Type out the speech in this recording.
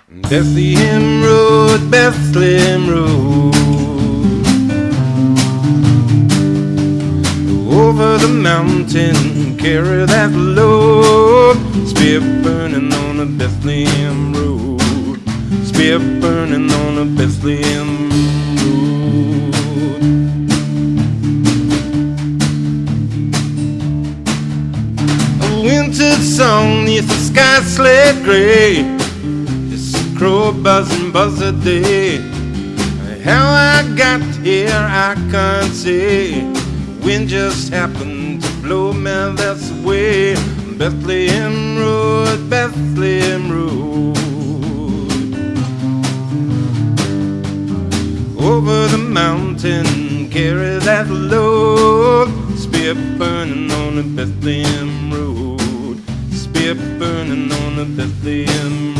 Bethlehem Road, Bethlehem Road. Over the mountain, carry that load. Spear burning on a Bethlehem Road. Spear burning on a Bethlehem Road. A winter song neath the sky slate gray. Crow buzzing, buzz a day. How I got here I can't say. Wind just happened to blow me this way. Bethlehem Road, Bethlehem Road. Over the mountain, carry that load. Spear burning on a Bethlehem Road. Spear burning on a Bethlehem Road.